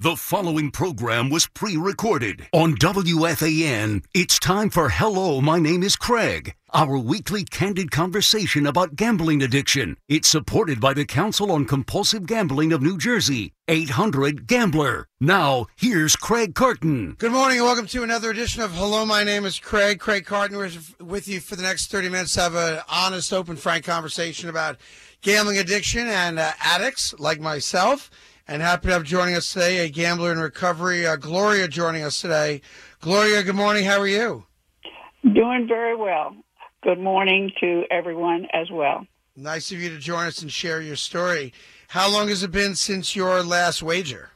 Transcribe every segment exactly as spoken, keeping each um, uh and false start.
The following program was pre-recorded on W F A N. It's time for Hello, My Name is Craig, our weekly candid conversation about gambling addiction. It's supported by the Council on Compulsive Gambling of New Jersey, eight hundred gambler. Now, here's Craig Carton. Good morning and welcome to another edition of Hello, My Name is Craig. Craig Carton is with you for the next thirty minutes to have an honest, open, frank conversation about gambling addiction and uh, addicts like myself. And happy to have joining us today a gambler in recovery, uh, Gloria, joining us today. Gloria, good morning. How are you? Doing very well. Good morning to everyone as well. Nice of you to join us and share your story. How long has it been since your last wager?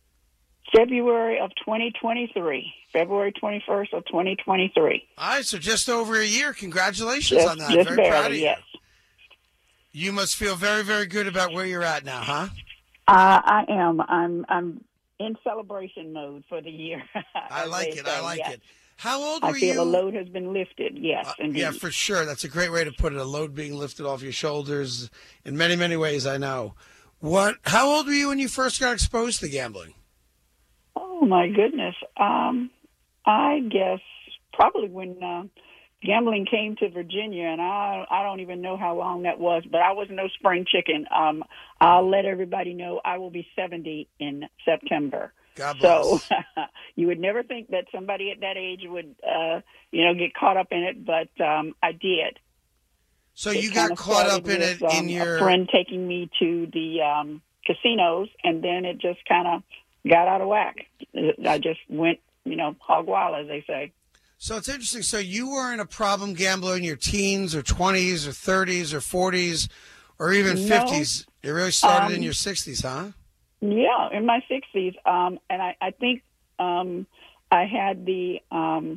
February of twenty twenty-three. February twenty-first of twenty twenty-three. All right, so just over a year. Congratulations just, on that. Just very barely, proud of you. Yes. You must feel very, very good about where you're at now, huh? Uh, I am. I'm I'm in celebration mode for the year. I like it. I like yes. it. How old were you? I feel you? a load has been lifted. Yes, uh, indeed. Yeah, for sure. That's a great way to put it. A load being lifted off your shoulders in many, many ways, I know. What? How old were you when you first got exposed to gambling? Oh, my goodness. Um, I guess probably when uh, gambling came to Virginia, and I I don't even know how long that was, but I was no spring chicken. Um, I'll let everybody know I will be seventy in September. God bless. So you would never think that somebody at that age would, uh, you know, get caught up in it, but um, I did. So it you got caught up in with, it in um, your... a friend taking me to the um, casinos, and then it just kind of got out of whack. I just went, you know, hog wild, as they say. So it's interesting. So you weren't a problem gambler in your teens or twenties or thirties or forties or even No. fifties. It really started Um, in your sixties, huh? Yeah, in my sixties. Um, and I, I think um, I had the um,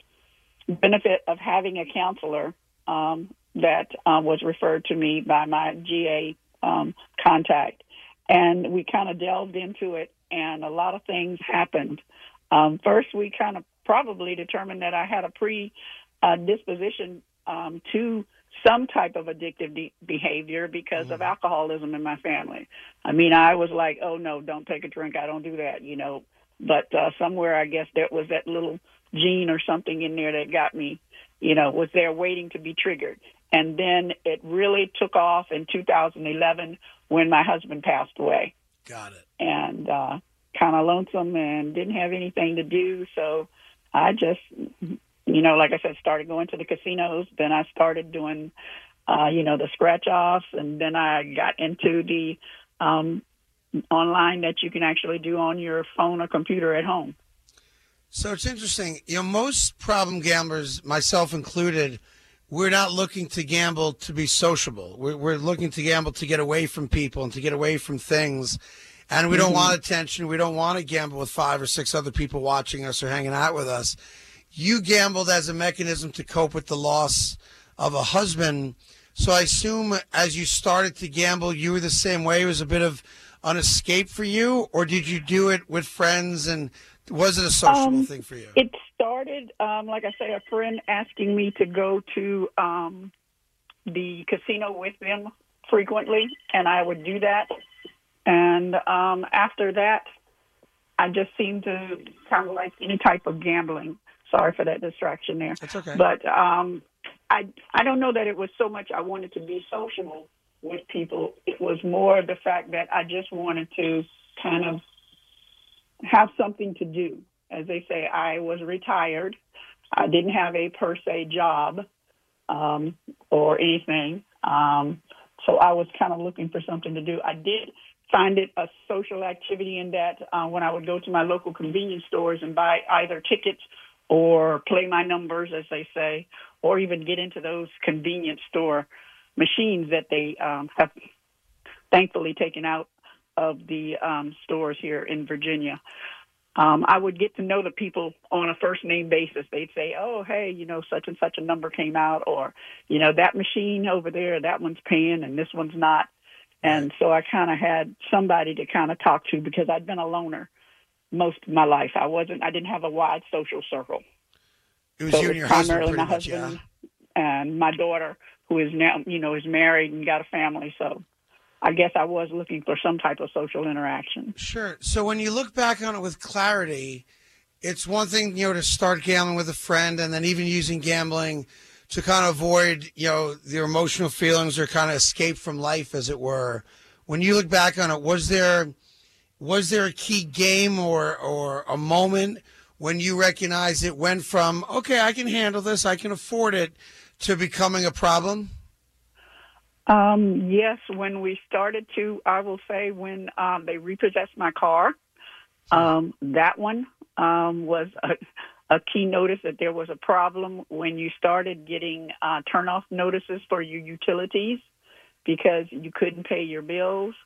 benefit of having a counselor um, that uh, was referred to me by my G A um, contact. And we kind of delved into it, and a lot of things happened. Um, first, we kind of probably determined that I had a predisposition um, to some type of addictive de- behavior because mm. of alcoholism in my family. I mean, I was like, oh, no, don't take a drink. I don't do that, you know. But uh, somewhere, I guess, there was that little gene or something in there that got me, you know, was there waiting to be triggered. And then it really took off in two thousand eleven when my husband passed away. Got it. And uh, kind of lonesome and didn't have anything to do, so I just, you know, like I said, started going to the casinos. Then I started doing, uh, you know, the scratch-offs, and then I got into the um, online that you can actually do on your phone or computer at home. So it's interesting. You know, most problem gamblers, myself included, we're not looking to gamble to be sociable. We're, we're looking to gamble to get away from people and to get away from things. And we don't mm-hmm. want attention. We don't want to gamble with five or six other people watching us or hanging out with us. You gambled as a mechanism to cope with the loss of a husband. So I assume as you started to gamble, you were the same way. It was a bit of an escape for you, or did you do it with friends, and was it a sociable um, thing for you? It started, um, like I say, a friend asking me to go to um, the casino with them frequently, and I would do that. And um, after that, I just seemed to kind of like any type of gambling. Sorry for that distraction there. That's okay. But um, I I don't know that it was so much I wanted to be sociable with people. It was more the fact that I just wanted to kind of have something to do. As they say, I was retired. I didn't have a per se job um, or anything. Um, so I was kind of looking for something to do. I did find it a social activity in that uh, when I would go to my local convenience stores and buy either tickets or play my numbers, as they say, or even get into those convenience store machines that they um, have thankfully taken out of the um, stores here in Virginia. Um, I would get to know the people on a first-name basis. They'd say, oh, hey, you know, such and such a number came out, or, you know, that machine over there, that one's paying and this one's not. And so I kind of had somebody to kind of talk to because I'd been a loner most of my life. I wasn't, I didn't have a wide social circle. It was so you it and your was primarily husband, my much, husband yeah. and my daughter, who is now, you know, is married and got a family. So I guess I was looking for some type of social interaction. Sure. So when you look back on it with clarity, it's one thing, you know, to start gambling with a friend and then even using gambling to kind of avoid, you know, your emotional feelings or kind of escape from life, as it were. When you look back on it, was there was there a key game or or a moment when you recognized it went from, okay, I can handle this, I can afford it, to becoming a problem? Um, yes, when we started to, I will say when um, they repossessed my car, um, that one um, was a, a key notice that there was a problem when you started getting uh, turn-off notices for your utilities because you couldn't pay your bills.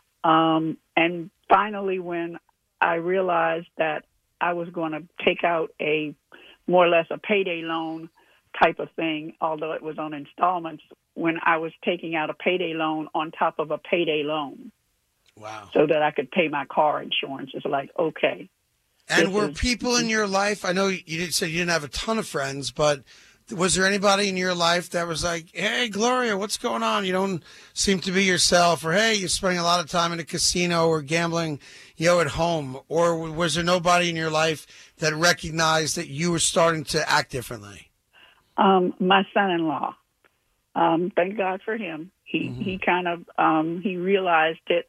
Um, and finally, when I realized that I was going to take out a more or less a payday loan type of thing, although it was on installments, when I was taking out a payday loan on top of a payday loan. Wow. So that I could pay my car insurance. It's like, okay. And were is, people in your life, I know you said you didn't have a ton of friends, but was there anybody in your life that was like, hey, Gloria, what's going on? You don't seem to be yourself. Or, hey, you're spending a lot of time in a casino or gambling, you know, at home. Or was there nobody in your life that recognized that you were starting to act differently? Um, my son-in-law. Um, thank God for him. He mm-hmm. he kind of um, he realized it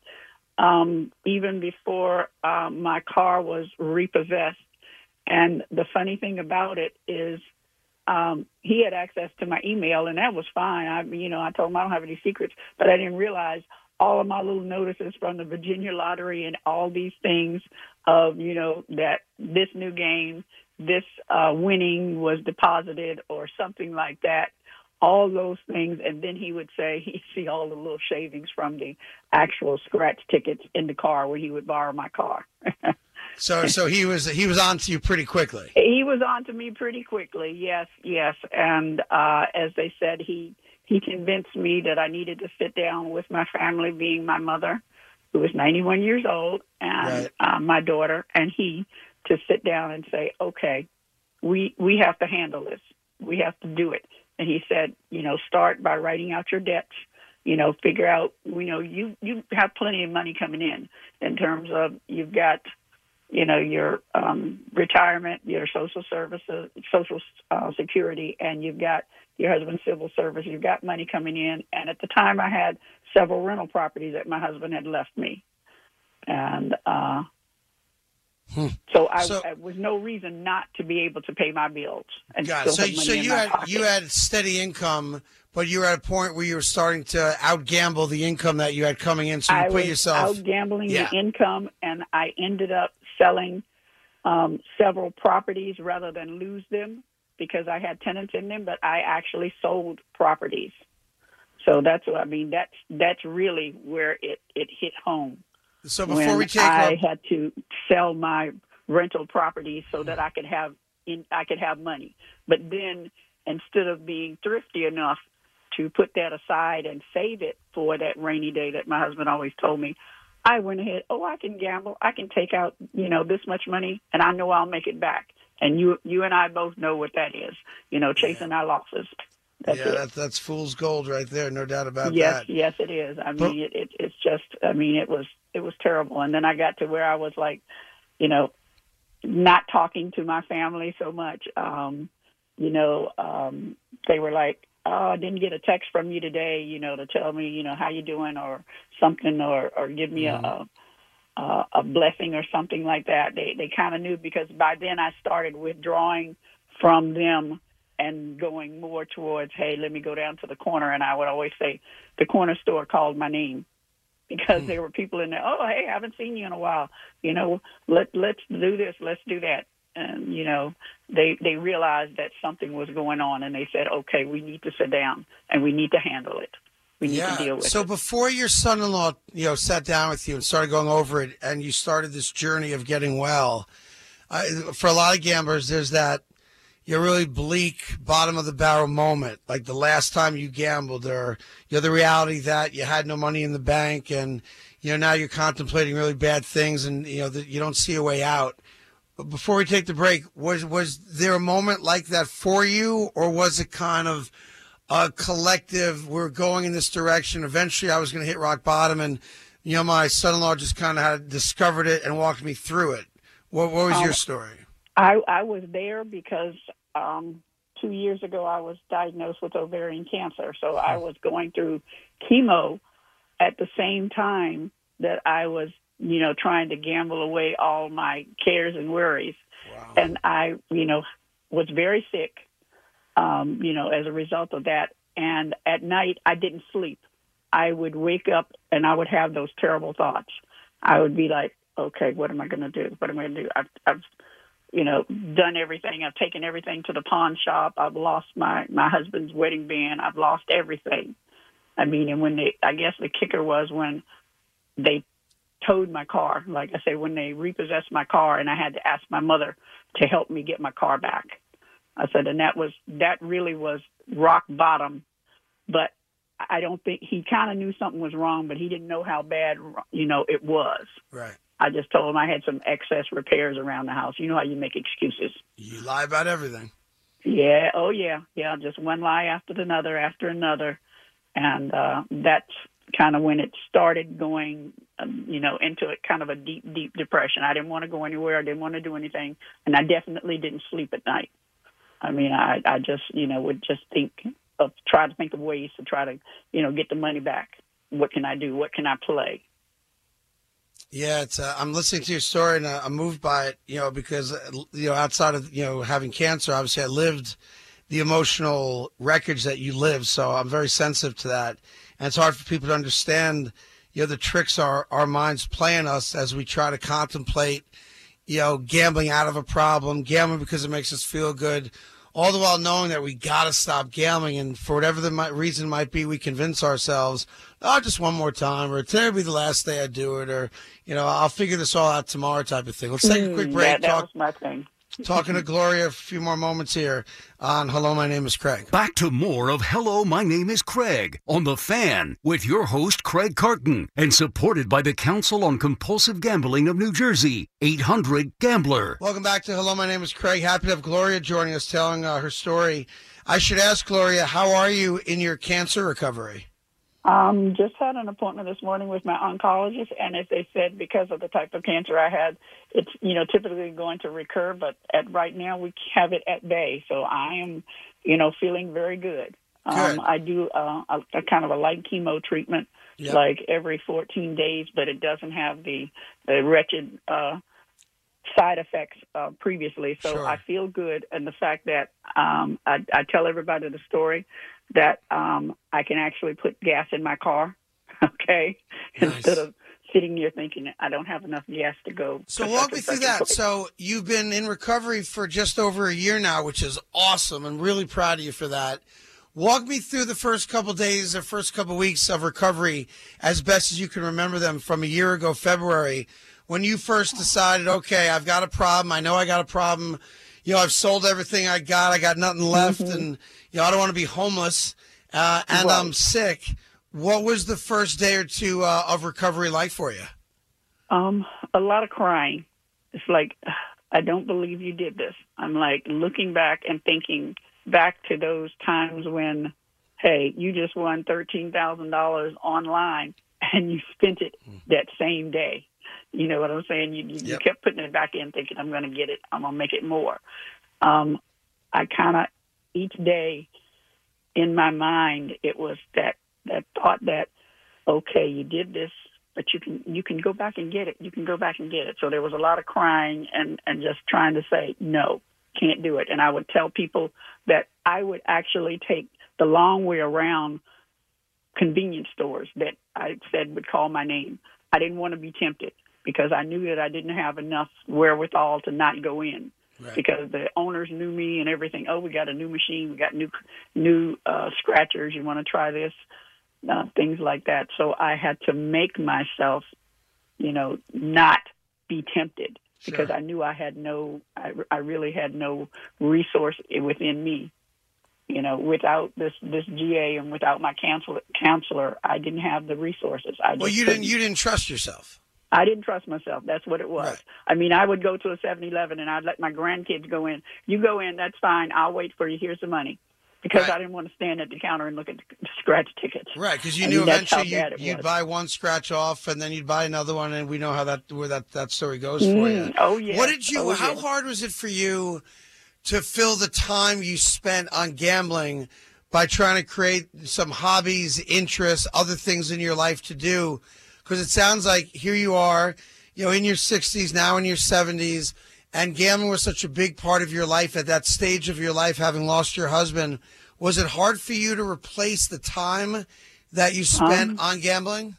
um, even before um, my car was repossessed. And the funny thing about it is um, he had access to my email, and that was fine. I you know I told him I don't have any secrets, but I didn't realize all of my little notices from the Virginia Lottery and all these things of you know that this new game, this uh, winning was deposited or something like that. All those things, and then he would say he'd see all the little shavings from the actual scratch tickets in the car when he would borrow my car. so, so he was he was on to you pretty quickly. He was on to me pretty quickly. Yes, yes, and uh, as they said, he he convinced me that I needed to sit down with my family, being my mother, who was ninety-one years old, and right. uh, my daughter, and he to sit down and say, okay, we we have to handle this. We have to do it. And he said, you know, start by writing out your debts, you know, figure out, you know, you, you have plenty of money coming in in terms of you've got, you know, your um, retirement, your social services, social uh, security, and you've got your husband's civil service. You've got money coming in. And at the time I had several rental properties that my husband had left me. And uh, hmm. so I, so I was no reason not to be able to pay my bills. And got it. Still So, have money so in you my had pocket. you had steady income, but you were at a point where you were starting to out gamble the income that you had coming in. So you I put was yourself out gambling yeah. the income, and I ended up selling um, several properties rather than lose them because I had tenants in them. But I actually sold properties. So that's what I mean. That's that's really where it, it hit home. So before when we take, I our... had to sell my rental properties so that I could have in, I could have money. But then instead of being thrifty enough to put that aside and save it for that rainy day that my husband always told me, I went ahead. Oh, I can gamble. I can take out you know this much money, and I know I'll make it back. And you you and I both know what that is. You know, chasing yeah. our losses. That's yeah, that, that's fool's gold right there. No doubt about yes, that. Yes, yes, it is. I but, mean, it, it, it's just. I mean, it was it was terrible. And then I got to where I was like, you know, not talking to my family so much. Um, you know, um, they were like, "Oh, I didn't get a text from you today. You know, to tell me, you know, how you doing or something, or or give me mm-hmm. a." Uh, a blessing or something like that. They they kind of knew because by then I started withdrawing from them and going more towards, hey, let me go down to the corner. And I would always say the corner store called my name because mm. there were people in there. Oh, hey, I haven't seen you in a while. You know, let let's do this, let's do that. And you know, they they realized that something was going on, and they said, okay, we need to sit down and we need to handle it. We need yeah. to deal with so it. Before your son-in-law, you know, sat down with you and started going over it, and you started this journey of getting well, uh, for a lot of gamblers, there's that you know, really bleak bottom of the barrel moment, like the last time you gambled, or you know, the reality that you had no money in the bank, and you know now you're contemplating really bad things, and you know that you don't see a way out. But before we take the break, was was there a moment like that for you, or was it kind of a collective, we're going in this direction. Eventually I was going to hit rock bottom, and, you know, my son-in-law just kind of had discovered it and walked me through it. What, what was um, your story? I, I was there because um, two years ago I was diagnosed with ovarian cancer. So I was going through chemo at the same time that I was, you know, trying to gamble away all my cares and worries. Wow. And I, you know, was very sick, um, you know, as a result of that. And at night I didn't sleep. I would wake up and I would have those terrible thoughts. I would be like, okay, what am I going to do? What am I going to do? I've, I've, you know, done everything. I've taken everything to the pawn shop. I've lost my, my husband's wedding band. I've lost everything. I mean, and when they, I guess the kicker was when they towed my car, like I said, when they repossessed my car, and I had to ask my mother to help me get my car back. I said, and that was, that really was rock bottom. But I don't think, he kind of knew something was wrong, but he didn't know how bad, you know, it was. Right. I just told him I had some excess repairs around the house. You know how you make excuses. You lie about everything. Yeah. Oh, yeah. Yeah. Just one lie after another, after another. And uh, that's kind of when it started going, um, you know, into a kind of a deep, deep depression. I didn't want to go anywhere. I didn't want to do anything. And I definitely didn't sleep at night. I mean, I, I just, you know, would just think of, try to think of ways to try to, you know, get the money back. What can I do? What can I play? Yeah, it's. Uh, I'm listening to your story, and uh, I'm moved by it. You know, because uh, you know, outside of you know having cancer, obviously, I lived the emotional wreckage that you lived. So I'm very sensitive to that, and it's hard for people to understand. You know, the tricks our our minds play on us as we try to contemplate. You know, gambling out of a problem, gambling because it makes us feel good, all the while knowing that we got to stop gambling. And for whatever the might, reason might be, we convince ourselves, oh, just one more time, or today will be the last day I do it, or, you know, I'll figure this all out tomorrow type of thing. Let's take a quick break. Yeah, that talk, was my thing. Talking to Gloria a few more moments here on Hello, My Name is Craig. Back to more of Hello, My Name is Craig on The Fan with your host, Craig Carton, and supported by the Council on Compulsive Gambling of New Jersey, eight hundred gambler. Welcome back to Hello, My Name is Craig. Happy to have Gloria joining us, telling uh, her story. I should ask, Gloria, how are you in your cancer recovery? Um, just had an appointment this morning with my oncologist, and as they said, because of the type of cancer I had, it's, you know, typically going to recur, but at right now we have it at bay. So I am, you know, feeling very good. Good. Um, I do uh, a, a kind of a light chemo treatment, yep. like every fourteen days, but it doesn't have the, the wretched uh, side effects uh, previously. So Sure. I feel good. And the fact that um, I, I tell everybody the story that um, I can actually put gas in my car, okay, Nice. instead of sitting there thinking I don't have enough gas to go. So to walk such me and through such a that. place. So you've been in recovery for just over a year now, which is awesome. I'm really proud of you for that. Walk me through the first couple days or first couple weeks of recovery as best as you can remember them from a year ago, February, when you first decided, okay, I've got a problem. I know I got a problem. You know, I've sold everything I got. I got nothing left. Mm-hmm. And, you know, I don't want to be homeless uh, and Right. I'm sick. What was the first day or two uh, of recovery like for you? Um, a lot of crying. It's like, I don't believe you did this. I'm like looking back and thinking back to those times when, hey, you just won thirteen thousand dollars online and you spent it that same day. You know what I'm saying? You, you, Yep. you kept putting it back in thinking, I'm going to get it. I'm going to make it more. Um, I kind of, each day in my mind, it was that, that thought that, okay, you did this, but you can you can go back and get it. You can go back and get it. So there was a lot of crying and, and just trying to say, no, can't do it. And I would tell people that I would actually take the long way around convenience stores that I said would call my name. I didn't want to be tempted because I knew that I didn't have enough wherewithal to not go in. Right. Because the owners knew me and everything. Oh, we got a new machine. We got new new uh, scratchers. You want to try this? Uh, things like that. So I had to make myself, you know, not be tempted Sure. because I knew I had no, I, I really had no resource within me. You know, without this, this G A and without my counselor, counselor, I didn't have the resources. I Well, just you couldn't. didn't you didn't trust yourself. I didn't trust myself. That's what it was. Right. I mean, I would go to a seven eleven and I'd let my grandkids go in. You go in, that's fine. I'll wait for you. Here's the money. because Right. I didn't want to stand at the counter and look at the scratch tickets. Right, because you I knew mean, that's how eventually bad you'd, it you'd was. buy one scratch off, and then you'd buy another one, and we know how that where that, that story goes for you. Mm, oh, yeah. What did you? Oh, how yeah. hard was it for you to fill the time you spent on gambling by trying to create some hobbies, interests, other things in your life to do? Because it sounds like here you are, you know, in your sixties, now in your seventies, and gambling was such a big part of your life at that stage of your life, having lost your husband. Was it hard for you to replace the time that you spent Um, on gambling?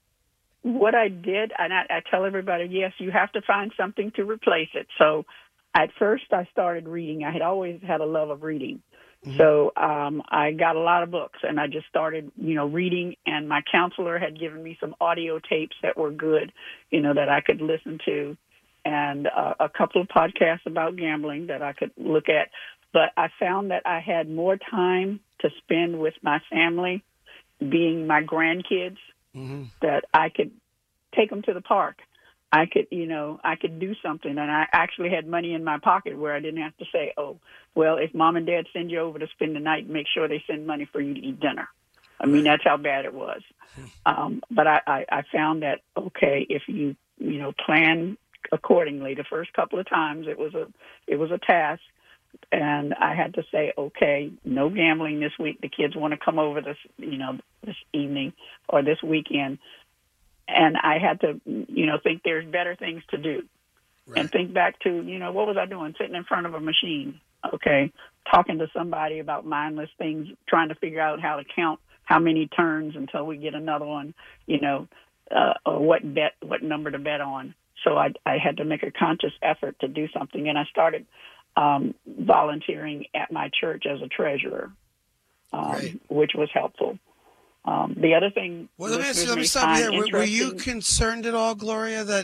What I did, and I, I tell everybody, yes, you have to find something to replace it. So at first I started reading. I had always had a love of reading. Mm-hmm. So um, I got a lot of books, and I just started, you know, reading, and my counselor had given me some audio tapes that were good, you know, that I could listen to, and uh, a couple of podcasts about gambling that I could look at. But I found that I had more time to spend with my family, being my grandkids, mm-hmm. that I could take them to the park. I could, you know, I could do something. And I actually had money in my pocket where I didn't have to say, oh, well, if mom and dad send you over to spend the night, make sure they send money for you to eat dinner. I mean, that's how bad it was. Um, but I, I, I found that, okay, if you, you know, plan accordingly, the first couple of times it was a, it was a task. And I had to say, okay, no gambling this week. The kids want to come over this, you know, this evening or this weekend. And I had to, you know, think there's better things to do. Right. And think back to, you know, what was I doing? Sitting in front of a machine, okay, talking to somebody about mindless things, trying to figure out how to count how many turns until we get another one, you know, uh, or what bet, what number to bet on. So I, I had to make a conscious effort to do something. And I started um, volunteering at my church as a treasurer, um, right. which was helpful. Um, the other thing. Well, let me, ask you, let me stop you there. Were, were you concerned at all, Gloria, that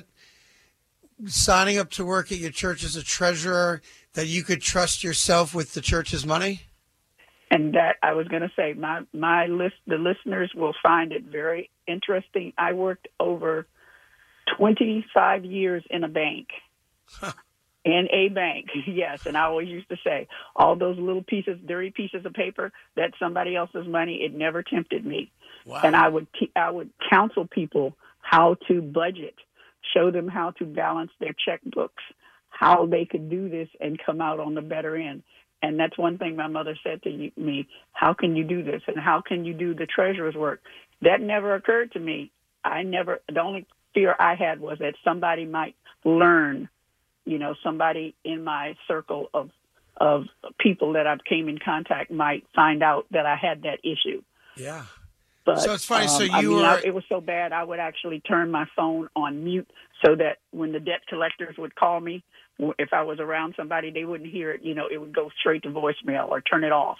signing up to work at your church as a treasurer, that you could trust yourself with the church's money? And that I was going to say, my my list, the listeners will find it very interesting. I worked over twenty-five years in a bank. Huh. In a bank, yes. And I always used to say, all those little pieces, dirty pieces of paper, that's somebody else's money. It never tempted me. Wow. And I would te- I would counsel people how to budget, show them how to balance their checkbooks, how they could do this and come out on the better end. And that's one thing my mother said to you, me, how can you do this? And how can you do the treasurer's work? That never occurred to me. I never, the only fear I had was that somebody might learn. You know, somebody in my circle of of people that I came in contact might find out that I had that issue. Yeah. But, so it's funny. Um, so you I mean, were. I, it was so bad. I would actually turn my phone on mute so that when the debt collectors would call me, if I was around somebody, they wouldn't hear it. You know, it would go straight to voicemail or turn it off.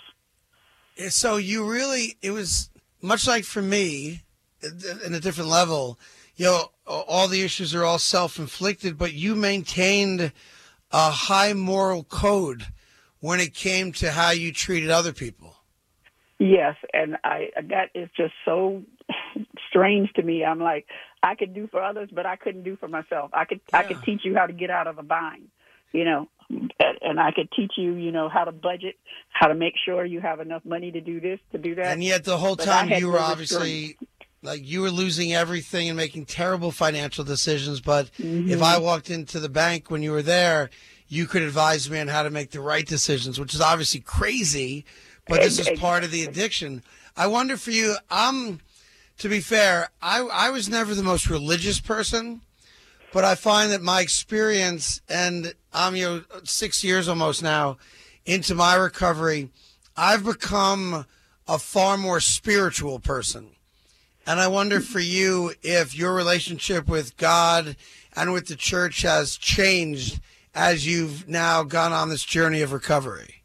So you really, it was much like for me, in a different level. You know, all the issues are all self-inflicted, but you maintained a high moral code when it came to how you treated other people. Yes, and I that is just so strange to me. I'm like, I could do for others, but I couldn't do for myself. I could yeah. I could teach you how to get out of a bind, you know, and I could teach you, you know, how to budget, how to make sure you have enough money to do this, to do that. And yet the whole time you were obviously... Like you were losing everything and making terrible financial decisions. But mm-hmm. if I walked into the bank when you were there, you could advise me on how to make the right decisions, which is obviously crazy. But this is part of the addiction. I wonder for you, I'm, to be fair, I, I was never the most religious person. But I find that my experience, and I'm, you know, six years almost now into my recovery, I've become a far more spiritual person. And I wonder for you if your relationship with God and with the church has changed as you've now gone on this journey of recovery.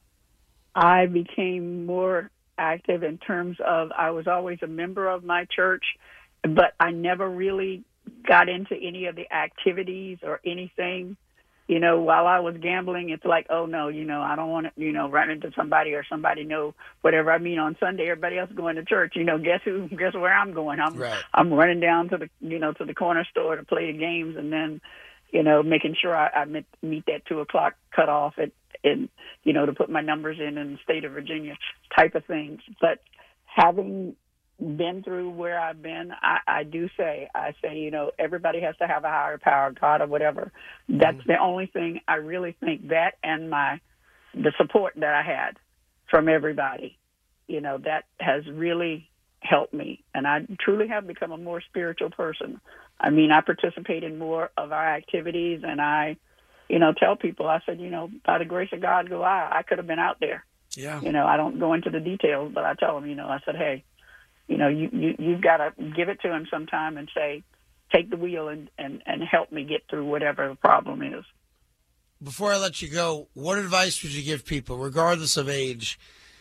I became more active in terms of I was always a member of my church, but I never really got into any of the activities or anything. You know, while I was gambling, it's like, oh, no, you know, I don't want to, you know, run into somebody or somebody know whatever. I mean, on Sunday, everybody else going to church. You know, guess who, guess where I'm going? I'm right. I'm running down to the, you know, to the corner store to play the games and then, you know, making sure I, I meet, meet that two o'clock cutoff at, in, you know, to put my numbers in in the state of Virginia type of things. But having been through where I've been, I, I do say, I say, you know, everybody has to have a higher power, God or whatever. That's mm-hmm. the only thing I really think, that and my, the support that I had from everybody, you know, that has really helped me. And I truly have become a more spiritual person. I mean, I participate in more of our activities, and I, you know, tell people, I said, you know, by the grace of God go I, I could have been out there. Yeah. You know, I don't go into the details, but I tell them, you know, I said, hey, you know, you, you, you've got to give it to him sometime and say, take the wheel and, and, and help me get through whatever the problem is. Before I let you go, what advice would you give people, regardless of age,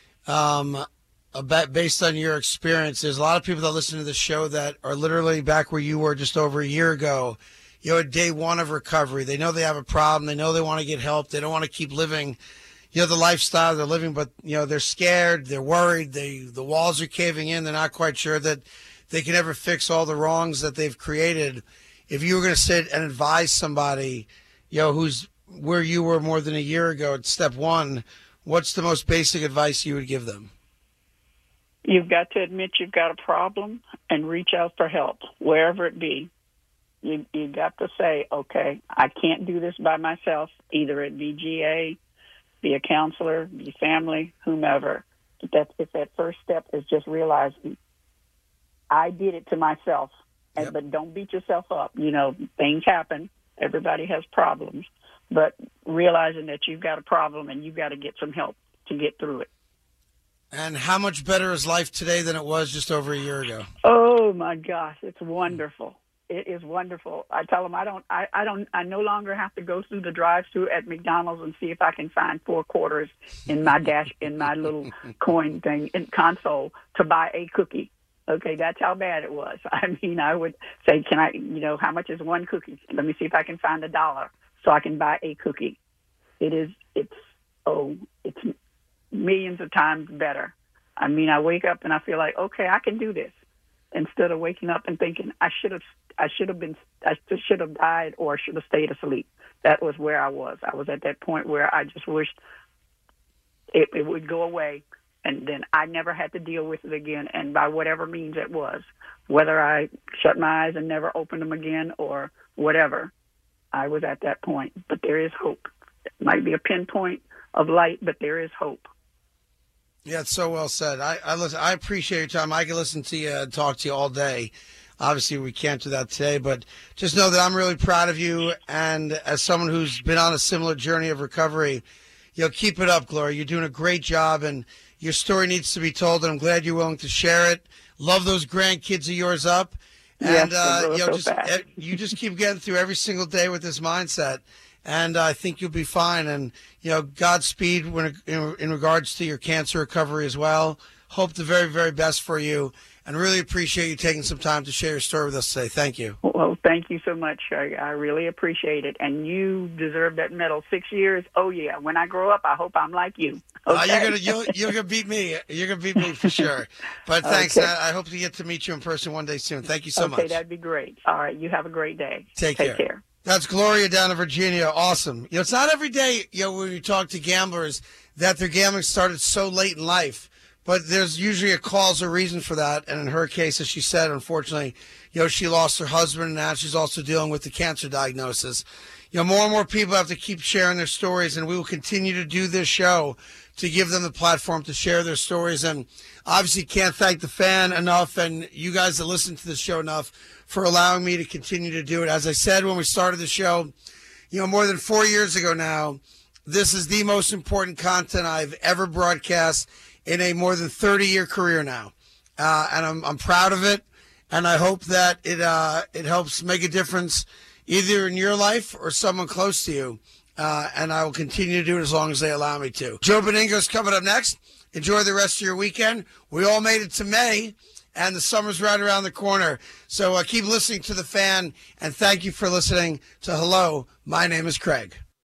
um, about, based on your experience? There's a lot of people that listen to the show that are literally back where you were just over a year ago, you know, at day one of recovery. They know they have a problem. They know they want to get help. They don't want to keep living, you know, the lifestyle they're living, but, you know, they're scared, they're worried, they the walls are caving in, they're not quite sure that they can ever fix all the wrongs that they've created. If you were going to sit and advise somebody, you know, who's where you were more than a year ago at step one, what's the most basic advice you would give them? You've got to admit you've got a problem and reach out for help, wherever it be. You you got to say, okay, I can't do this by myself. Either it be G A, be a counselor, be family, whomever. But that's, if that first step is just realizing I did it to myself. And, yep. But don't beat yourself up. You know, things happen. Everybody has problems. But realizing that you've got a problem and you've got to get some help to get through it. And how much better is life today than it was just over a year ago? Oh, my gosh. It's wonderful. It is wonderful. I tell them I don't, I, I don't, I no longer have to go through the drive-through at McDonald's and see if I can find four quarters in my dash, in my little coin thing in console to buy a cookie. Okay, that's how bad it was. I mean, I would say, can I, you know, how much is one cookie? Let me see if I can find a dollar so I can buy a cookie. It is, it's, oh, it's millions of times better. I mean, I wake up and I feel like, okay, I can do this. Instead of waking up and thinking I should have, I should have been, I should have died or should have stayed asleep. That was where I was. I was at that point where I just wished it, it would go away, and then I never had to deal with it again. And by whatever means it was, whether I shut my eyes and never opened them again or whatever, I was at that point. But there is hope. It might be a pinpoint of light, but there is hope. Yeah, it's so well said. I I, listen, I appreciate your time. I can listen to you and talk to you all day. Obviously, we can't do that today, but just know that I'm really proud of you. And as someone who's been on a similar journey of recovery, you know, keep it up, Gloria. You're doing a great job, and your story needs to be told, and I'm glad you're willing to share it. Love those grandkids of yours up. And, yes, uh, you know, so just, you just keep getting through every single day with this mindset. And uh, I think you'll be fine. And, you know, Godspeed when, in, in regards to your cancer recovery as well. Hope the very, very best for you. And really appreciate you taking some time to share your story with us today. Thank you. Well, thank you so much. I, I really appreciate it. And you deserve that medal. Six years. Oh, yeah. When I grow up, I hope I'm like you. Okay? Uh, you're gonna you'll, you're gonna beat me. You're gonna beat me for sure. But thanks. Okay. I, I hope to get to meet you in person one day soon. Thank you so okay, much. Okay, that'd be great. All right. You have a great day. Take, Take care. care. That's Gloria down in Virginia. Awesome. You know, it's not every day, you know, when you talk to gamblers that their gambling started so late in life, but there's usually a cause or reason for that. And in her case, as she said, unfortunately, you know, she lost her husband, and now she's also dealing with the cancer diagnosis. You know, more and more people have to keep sharing their stories, and we will continue to do this show to give them the platform to share their stories. And obviously can't thank the fan enough and you guys that listen to the show enough for allowing me to continue to do it. As I said when we started the show, you know, more than four years ago now, this is the most important content I've ever broadcast in a more than thirty-year career now. Uh, and I'm, I'm proud of it, and I hope that it uh, it helps make a difference either in your life or someone close to you. Uh, and I will continue to do it as long as they allow me to. Joe Benigno's coming up next. Enjoy the rest of your weekend. We all made it to May, and the summer's right around the corner. So uh, keep listening to The Fan, and thank you for listening to Hello, My Name is Craig.